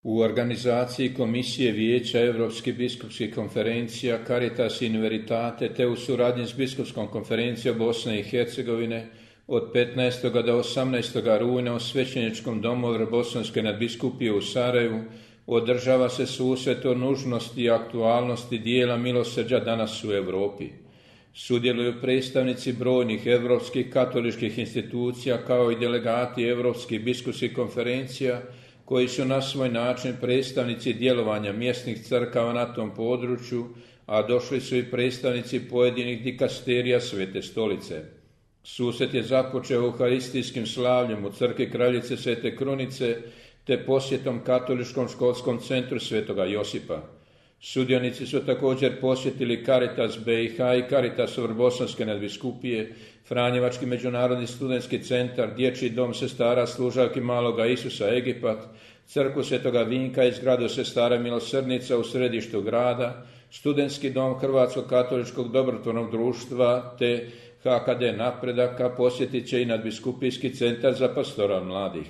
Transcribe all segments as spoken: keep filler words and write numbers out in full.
U organizaciji Komisije Vijeća Europskih biskupskih konferencija Caritas in Veritate te u suradnji s Biskupskom konferencijom Bosne i Hercegovine od petnaestog do osamnaestog rujna u Svećeničkom domu Vrbosanske nadbiskupije u Sarajevu održava se susret o nužnosti i aktualnosti dijela milosrđa danas u Europi. Sudjeluju predstavnici brojnih europskih katoličkih institucija kao i delegati Europskih biskupskih konferencija koji su na svoj način predstavnici djelovanja mjesnih crkava na tom području, a došli su i predstavnici pojedinih dikasterija Svete Stolice. Susret je započeo euharistijskim slavljem u crkvi Kraljice Svete Krunice te posjetom Katoličkom školskom centru Svetoga Josipa. Sudionici su također posjetili Caritas B i H i Caritas Vrbosanske nadbiskupije, Franjevački međunarodni studentski centar, Dječji dom sestara Služavki Maloga Isusa Egipat, crkvu Svetoga Vinka i zgradu Sestara Milosrdnica u središtu grada, studentski dom Hrvatskog katoličkog dobrotvornog društva te H K D Napredaka posjetit će i nadbiskupijski centar za pastoral mladih.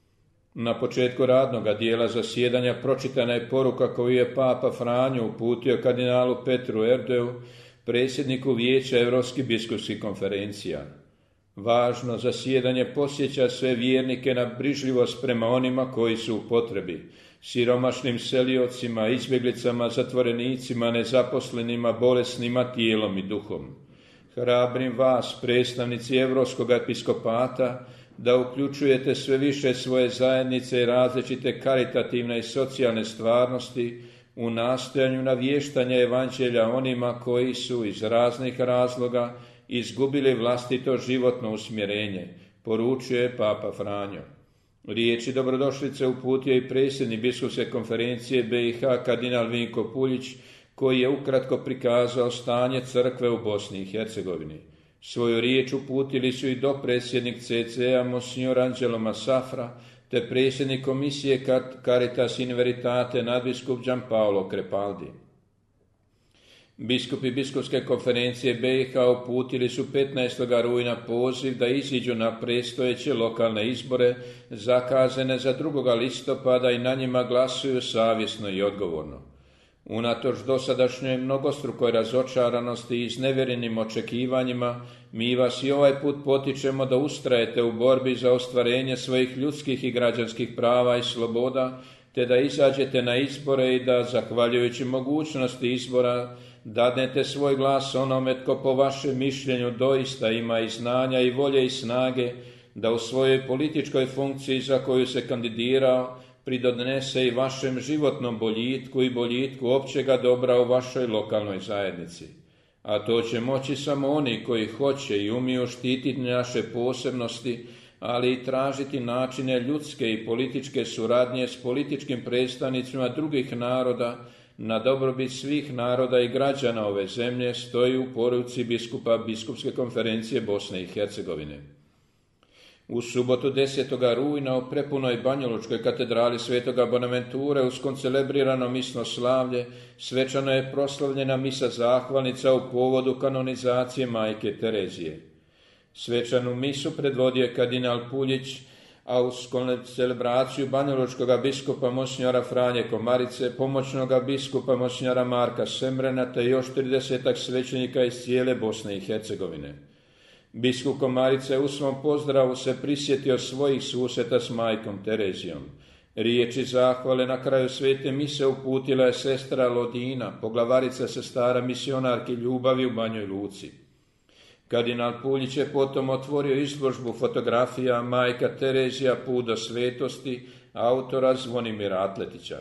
Na početku radnoga dijela zasjedanja pročitana je poruka koju je Papa Franjo uputio kardinalu Petru Erdeu, predsjedniku Vijeća Europskih biskupskih konferencija. Važno zasjedanje podsjeća sve vjernike na brižljivost prema onima koji su u potrebi, siromašnim seliocima, izbjeglicama, zatvorenicima, nezaposlenima, bolesnima tijelom i duhom. Hrabrim vas, predstavnici Europskog episkopata, da uključujete sve više svoje zajednice i različite karitativne i socijalne stvarnosti u nastojanju navještanja evanđelja onima koji su iz raznih razloga izgubili vlastito životno usmjerenje, poručuje Papa Franjo. Riječi dobrodošlice uputio i predsjednik Biskupske konferencije B i H kardinal Vinko Puljić, koji je ukratko prikazao stanje crkve u Bosni i Hercegovini. Svoju riječ uputili su i dopredsjednik C C a Monsignor Angelo Massafra, te predsjednik komisije Caritas in Veritate nadbiskup Gianpaolo Crepaldi. Biskupi Biskupske konferencije B i H uputili su petnaestog rujna poziv da iziđu na predstojeće lokalne izbore zakazane za drugog listopada i na njima glasuju savjesno i odgovorno. Unatoč dosadašnjoj mnogostrukoj razočaranosti i iznevjerenim očekivanjima, mi vas i ovaj put potičemo da ustrajete u borbi za ostvarenje svojih ljudskih i građanskih prava i sloboda, te da izađete na izbore i da, zahvaljujući mogućnosti izbora, dadnete svoj glas onome tko po vašem mišljenju doista ima i znanja i volje i snage da u svojoj političkoj funkciji za koju se kandidirao pridonese i vašem životnom boljitku i boljitku općega dobra u vašoj lokalnoj zajednici. A to će moći samo oni koji hoće i umiju štititi naše posebnosti, ali i tražiti načine ljudske i političke suradnje s političkim predstavnicima drugih naroda na dobrobit svih naroda i građana ove zemlje, stoji u poruci biskupa Biskupske konferencije Bosne i Hercegovine. U subotu desetog rujna u prepunoj Banjalučkoj katedrali Svetoga Bonaventure uz koncelebrirano misno slavlje svečano je proslavljena misa zahvalnica u povodu kanonizacije majke Terezije. Svečanu misu predvodio je kardinal Puljić, a uz celebraciju banjalučkog biskupa Monsignora Franje Komarice, pomoćnog biskupa Monsignora Marka Semrena te još tridesetak svećenika iz cijele Bosne i Hercegovine. Biskup Komarice u svom pozdravu se prisjetio svojih susreta s majkom Terezijom. Riječi zahvale na kraju svete mise uputila je sestra Lodina, poglavarica sestara misionarki ljubavi u Banjoj Luci. Kardinal Puljić je potom otvorio izložbu fotografija Majka Terezija put do svetosti autora Zvonimira Atletića.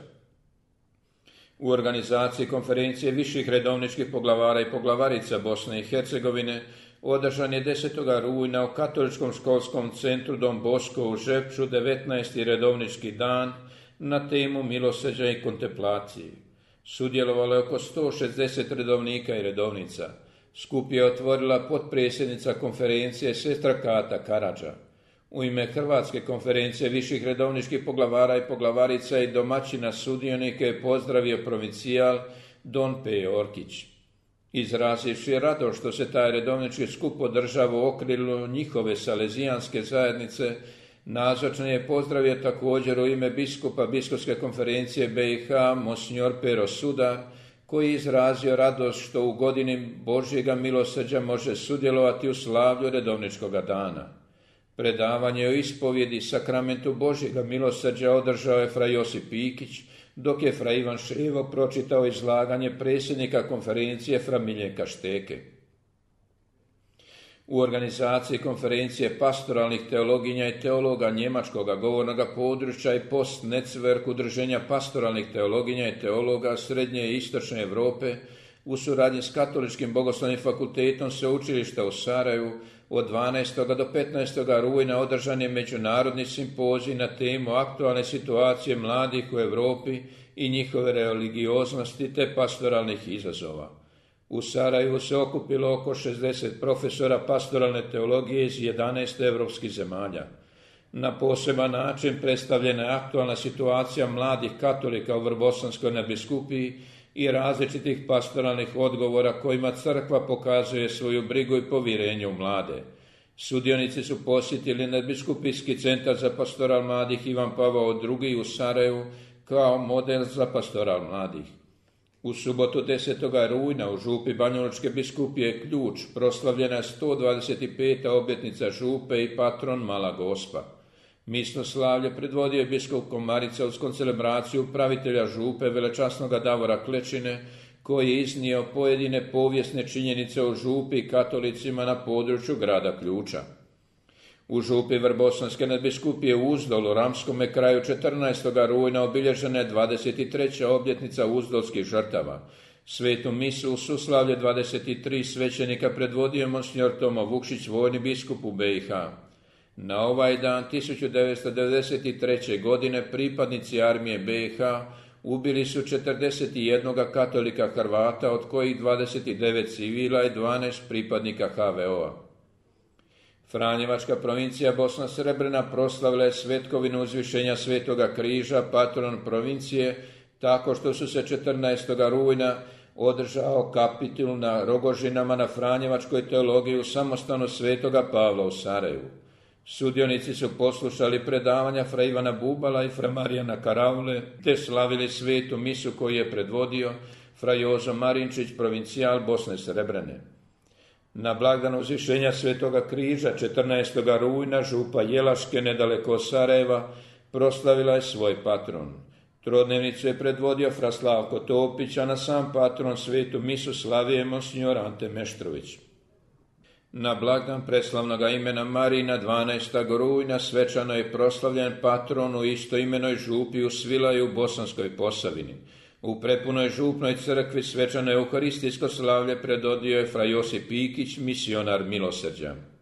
U organizaciji konferencije viših redovničkih poglavara i poglavarica Bosne i Hercegovine održan je desetog rujna u Katoličkom školskom centru Don Bosco u Žepču devetnaesti redovnički dan na temu milosrđa i kontemplaciji. Sudjelovalo je oko sto šezdeset redovnika i redovnica. Skup je otvorila potpredsjednica konferencije sestra Kata Karadža. U ime Hrvatske konferencije viših redovničkih poglavara i poglavarica i domaćina sudionike je pozdravio provincijal Don P. Orkić. Izrazivši radost što se taj redovnički skup održava u okrilju njihove salezijanske zajednice, Nazočan je pozdravio također u ime biskupa Biskupske konferencije B i H monsignor Pero Sudar, koji je izrazio radost što u godini Božjega milosrđa može sudjelovati u slavlju redovničkoga dana. Predavanje o ispovjedi sakramentu Božjega milosrđa održao je fra Josip Pikić, dok je fra Ivan Ševo pročitao izlaganje predsjednika konferencije fra Miljenka Šteke. U organizaciji konferencije pastoralnih teologinja i teologa njemačkog govornog područja i post-netzwerk udruženja pastoralnih teologinja i teologa Srednje i Istočne Europe u suradnji s Katoličkim bogoslovnim fakultetom Sveučilišta u Sarajevu od dvanaestog do petnaestog rujna održan je međunarodni simpozij na temu aktualne situacije mladih u Europi i njihove religioznosti te pastoralnih izazova. U Sarajevu se okupilo oko šezdeset profesora pastoralne teologije iz jedanaest europskih zemalja. Na poseban način predstavljena je aktualna situacija mladih katolika u Vrbosanskoj nadbiskupiji i različitih pastoralnih odgovora kojima crkva pokazuje svoju brigu i povjerenje u mlade. Sudionici su posjetili nadbiskupijski centar za pastoral mladih Ivan Pavao drugi u Sarajevu kao model za pastoral mladih. U subotu desetog rujna u župi Banjalučke biskupije Ključ proslavljena je sto dvadeset peta obljetnica župe i patron Mala Gospa. Misno slavlje predvodio je biskup Komarica uz koncelebraciju upravitelja župe velečasnoga Davora Klečine, koji je iznio pojedine povijesne činjenice o župi i katolicima na području grada Ključa. U župi Vrbosanske nadbiskupije Uzdol u Ramskome kraju četrnaestog rujna obilježena je dvadeset treća obljetnica uzdolskih žrtava. Svetu misu u suslavlje dvadeset tri svećenika predvodio monsignor Tomo Vukšić, vojni biskup u B i H. Na ovaj dan tisuću devetsto devedeset treće. godine pripadnici armije B i H ubili su četrdeset jedan katolika Hrvata, od kojih dvadeset devet civila i dvanaest pripadnika H V O-a. Franjevačka provincija Bosna Srebrena proslavila je svetkovinu uzvišenja Svetoga križa, patron provincije, tako što su se četrnaestog rujna održao kapitul na Rogožinama na Franjevačkoj teologiji u samostanu Svetoga Pavla u Sarajevu. Sudionici su poslušali predavanja fra Ivana Bubala i fra Marijana Karaule, te slavili svetu misu koju je predvodio fra Jozo Marinčić, provincijal Bosne Srebrene. Na blagdan uzvišenja Svetoga križa četrnaestog rujna župa Jelaške nedaleko od Sarajeva proslavila je svoj patron. Trodnevnicu je predvodio fra Slavko Topić, a na sam patron svetu misu slavio je monsignor Ante Meštrović. Na blagdan preslavnoga imena Marina dvanaestog rujna svečano je proslavljen patron u istoimenoj župi u Svilaju u Bosanskoj Posavini. U prepunoj župnoj crkvi svečano euharistijsko slavlje predvodio je fra Josip Pikić, misionar milosrđa.